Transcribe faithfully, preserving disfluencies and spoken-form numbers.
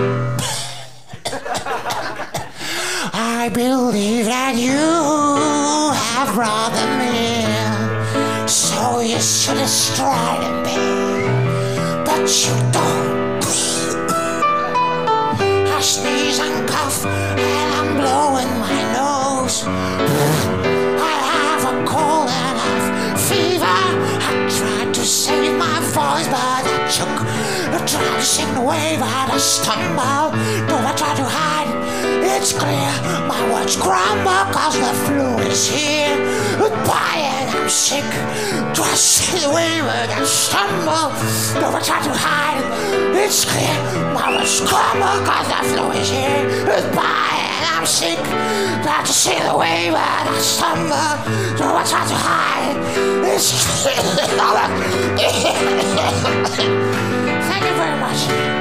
I believe that you have brought them in, so you should have tried to be, but you don't. I sneeze and cough and I'm blowing my nose. I have a cold and I've fever. I tried to save my voice but I choke. I tried to sing the way but I stumble. No, I try to hide, it's clear my words crumble cause the flu is here. Goodbye and I'm sick. Try to sing the way but I stumble. No, I try to hide, it's clear my words crumble cause the flu is here. Goodbye and I'm sick. Try to sing the way but I stumble. No, I try to hide, it's clear. Thank you very much.